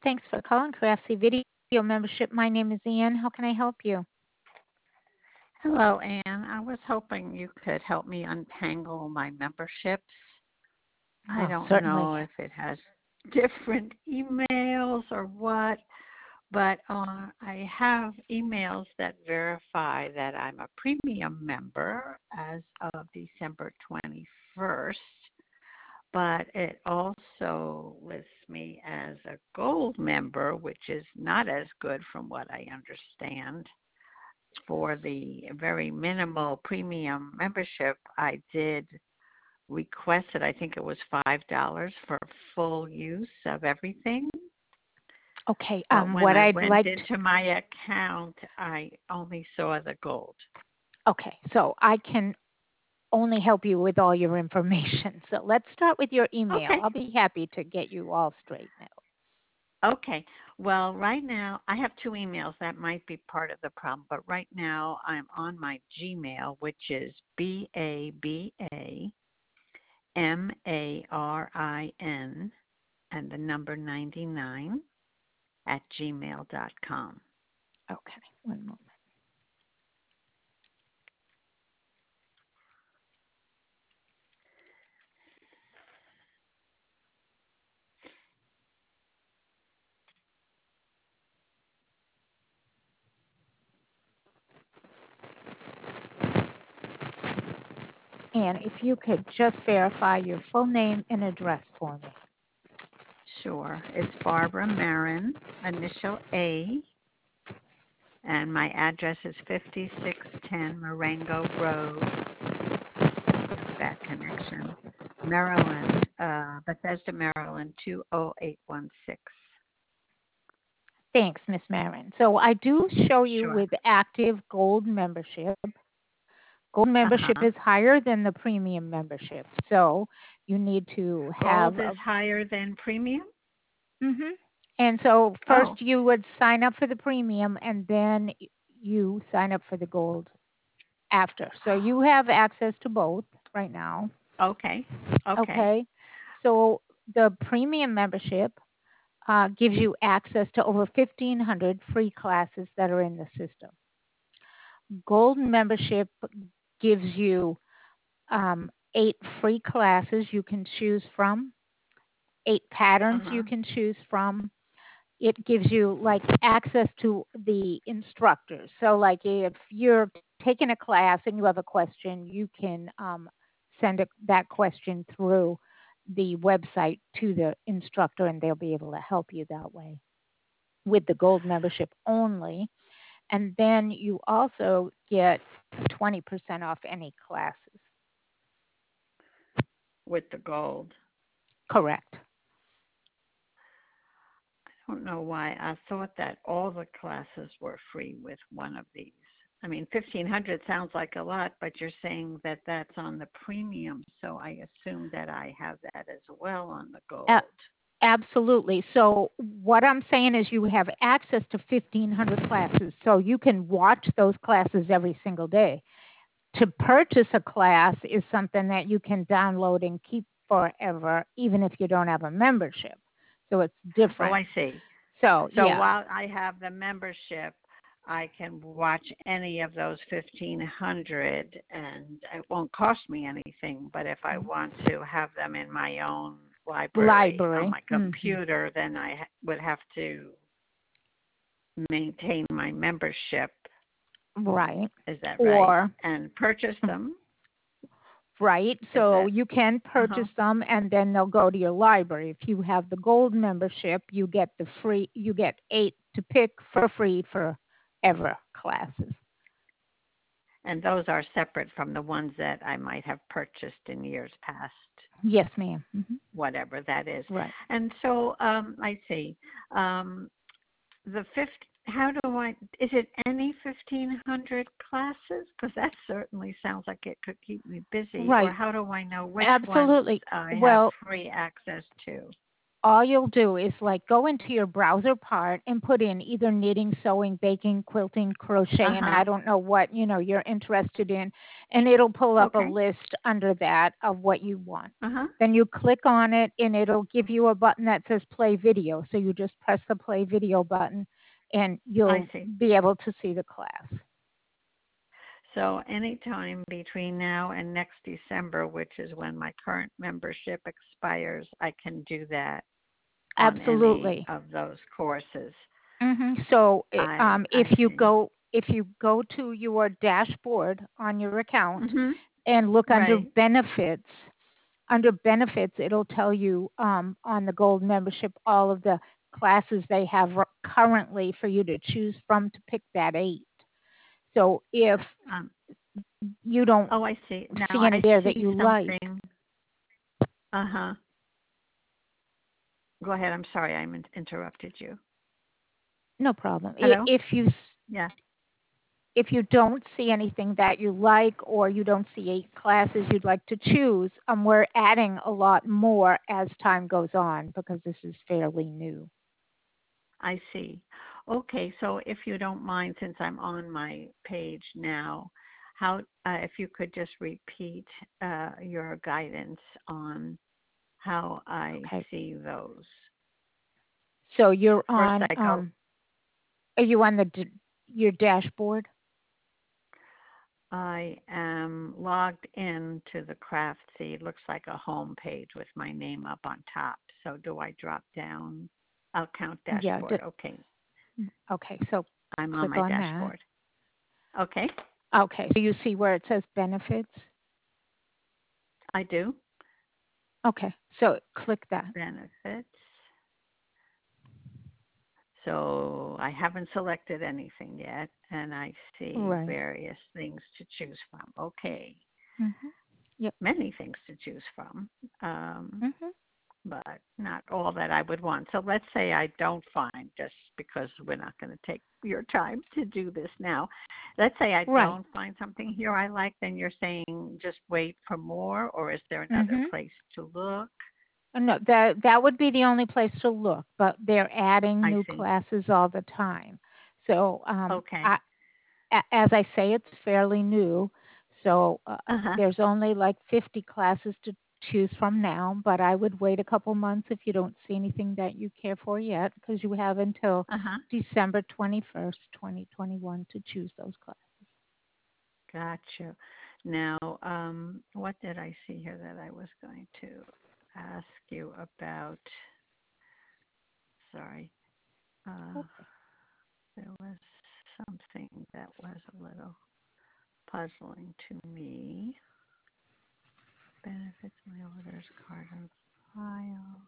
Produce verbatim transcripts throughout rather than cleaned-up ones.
Thanks for calling Craftsy Video Membership. My name is Ann. How can I help you? Hello, Anne. I was hoping you could help me untangle my memberships. I Oh, don't certainly. know if it has different emails or what, but uh, I have emails that verify that I'm a premium member as of December twenty-first, but it also lists me as a gold member, which is not as good from what I understand. For the very minimal premium membership, I did request it. I think it was five dollars for full use of everything. Okay. But Um, when what I I'd went like to, into my account, I only saw the gold. okay, so I can only help you with all your information. So let's start with your email. Okay. I'll be happy to get you all straightened out. Okay. Well, right now, I have two emails. That might be part of the problem. But right now, I'm on my Gmail, which is B A B A M A R I N and the number ninety-nine at gmail dot com. Okay, one moment. And if you could just verify your full name and address for me. Sure. It's Barbara Marin, initial A, and my address is fifty-six ten Marengo Road, that connection, Maryland, uh, Bethesda, Maryland, two oh eight one six. Thanks, Miss Marin. So I do show you Sure. with active gold membership. Gold membership Uh-huh. is higher than the premium membership. So you need to Gold have is a higher than premium? hmm And so first Oh, you would sign up for the premium and then you sign up for the gold after. So you have access to both right now. okay. Okay. Okay. So the premium membership uh, gives you access to over fifteen hundred free classes that are in the system. Gold membership gives you um, eight free classes you can choose from, eight patterns Uh-huh. you can choose from. It gives you like access to the instructors. So like if you're taking a class and you have a question, you can um, send a, that question through the website to the instructor and they'll be able to help you that way with the gold membership only. And then you also get twenty percent off any classes. With the gold. Correct. I don't know why. I thought that all the classes were free with one of these. I mean, fifteen hundred sounds like a lot, but you're saying that that's on the premium, so I assume that I have that as well on the A- gold. absolutely. So what I'm saying is you have access to fifteen hundred classes, so you can watch those classes every single day. To purchase a class is something that you can download and keep forever, even if you don't have a membership. So it's Oh, different. I see. So So yeah, while I have the membership, I can watch any of those fifteen hundred and it won't cost me anything. But if I want to have them in my own library on library. my hmm computer, then I ha- would have to maintain my membership. Right. Is that right? Or And purchase them. right. Is So that? you can Uh-huh. purchase them and then they'll go to your library. If you have the gold membership, you get the free you get eight to pick for free forever classes. And those are separate from the ones that I might have purchased in years past, Yes, madam hmm whatever that is. Right. And so um, I see. Um, the fifth. How do I? Is it any fifteen hundred classes? Because that certainly sounds like it could keep me busy. Or Right. how do I know which ones Absolutely. I have Well, free access to? all you'll do is like go into your browser part and put in either knitting, sewing, baking, quilting, crochet, and Uh-huh. I don't know what, you know, you're interested in, and it'll pull up a Okay. list under that of what you want. Uh-huh. Then you click on it and it'll give you a button that says play video. So you just press the play video button and I you'll see. be able to see the class. So anytime between now and next December, which is when my current membership expires, I can do that on any Absolutely. of those courses. hmm So, i- I um, I if you see. go if you go to your dashboard on your account Mhm. and look under Right. benefits, under benefits, it'll tell you um, on the gold membership all of the classes they have r- currently for you to choose from to pick that eight. So if Um you don't oh, I see. Now see any I there that see you like, something. Uh-huh. Go ahead. I'm sorry I in- interrupted you. no problem. I- Hello? If you Yeah. if you don't see anything that you like or you don't see eight classes you'd like to choose, um, we're adding a lot more as time goes on because this is fairly new. I see. Okay, so if you don't mind, since I'm on my page now, how uh, if you could just repeat uh, your guidance on how I Okay. see those. So you're First, on, I go. um, are you on the d- your dashboard? I am logged in to the Craftsy. It looks like a home page with my name up on top. So do I drop down? I'll count Yeah. D- dashboard. Okay, okay. So I'm on click my on that. dashboard. Okay, Okay. So you see where it says benefits? I do. Okay. So click that. Benefits. So I haven't selected anything yet, and I see Right. various things to choose from. Okay, Mm-hmm. Yep. many things to choose from, um, Mm-hmm. but not all that I would want. So let's say I don't find, just because we're not going to take your time to do this now. Let's say I Right. don't find something here I like, then you're saying just wait for more, or is there another Mm-hmm. place to look? Uh, No, that that would be the only place to look, but they're adding I new see. classes all the time. So, um, Okay. I, a- as I say, it's fairly new. So uh, Uh huh. there's only like fifty classes to choose from now, but I would wait a couple months if you don't see anything that you care for yet, because you have until Uh huh. December twenty-first, twenty twenty-one to choose those classes. Gotcha. Now, um, what did I see here that I was going to ask you about? Sorry. Uh, Okay. there was something that was a little puzzling to me. Benefits my orders card on file.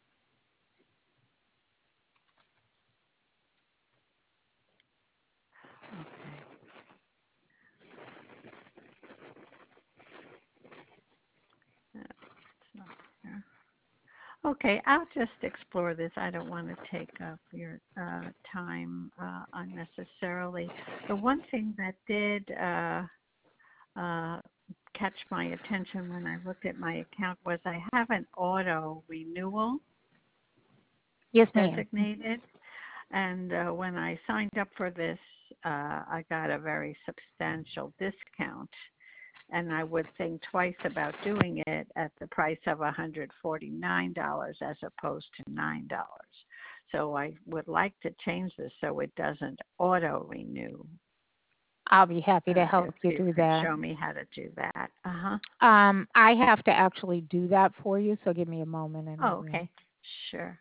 Okay. No, it's not here. Okay, I'll just explore this. I don't want to take up your uh, time uh, unnecessarily. The one thing that did uh, uh, catch my attention when I looked at my account was I have an auto renewal Yes, ma'am. designated. And uh, when I signed up for this, uh, I got a very substantial discount. And I would think twice about doing it at the price of one hundred forty-nine dollars as opposed to nine dollars. So I would like to change this so it doesn't auto renew. I'll be happy to Uh, if help you you do could that. show me how to do that. Uh huh. Um, I have to actually do that for you, so give me a moment and I Oh, will. okay. Sure.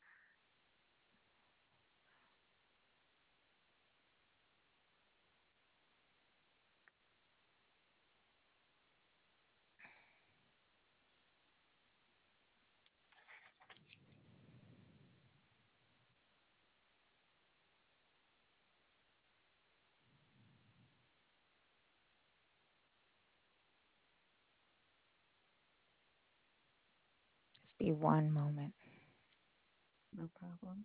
Just be one moment. No problem.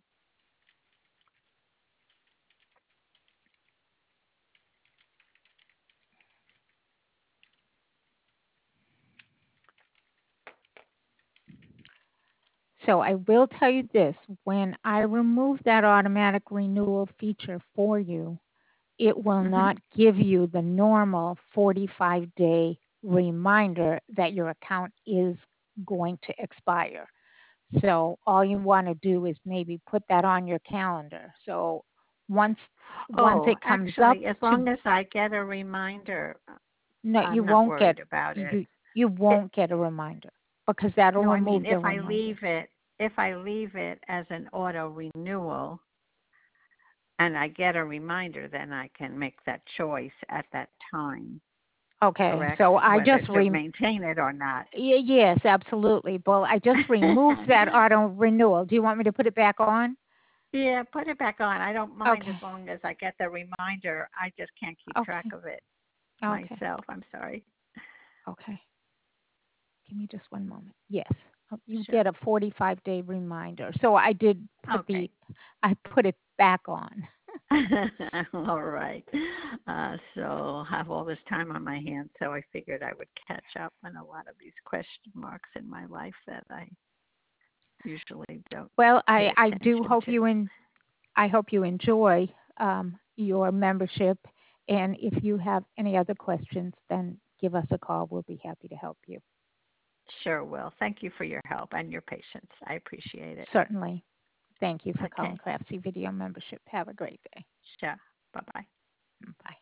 So I will tell you this, when I remove that automatic renewal feature for you, it will Mhm. not give you the normal forty-five day reminder that your account is going to expire. So all you want to do is maybe put that on your calendar. So once once Oh, it comes up actually, as to, long as I get a reminder, no, you I'm not won't get worried about it. you you It won't get a reminder because that'll no, I mean remove the if I reminder. leave it if I leave it as an auto renewal and I get a reminder, then I can make that choice at that time, Okay, correct? so I Whether just to re maintain it or not. y- yes, absolutely. Well, I just removed that auto renewal. Do you want me to put it back on? Yeah, put it back on. I don't mind as Okay. long as I get the reminder. I just can't keep track Okay. of it Okay. myself. I'm sorry. Okay. Give me just one moment. Yes. uh, You Sure. get a forty-five day reminder. So I did put Okay. the I put it back on. All right. Uh, so I have all this time on my hands, so I figured I would catch up on a lot of these question marks in my life that I usually don't Well, I pay I do attention hope to. you en- I hope you enjoy um, your membership, and if you have any other questions, then give us a call. We'll be happy to help you. Sure will. Thank you for your help and your patience. I appreciate it. Certainly. Thank you for calling Okay. Craftsy Video Membership. Have a great day. Sure. Bye bye. Bye.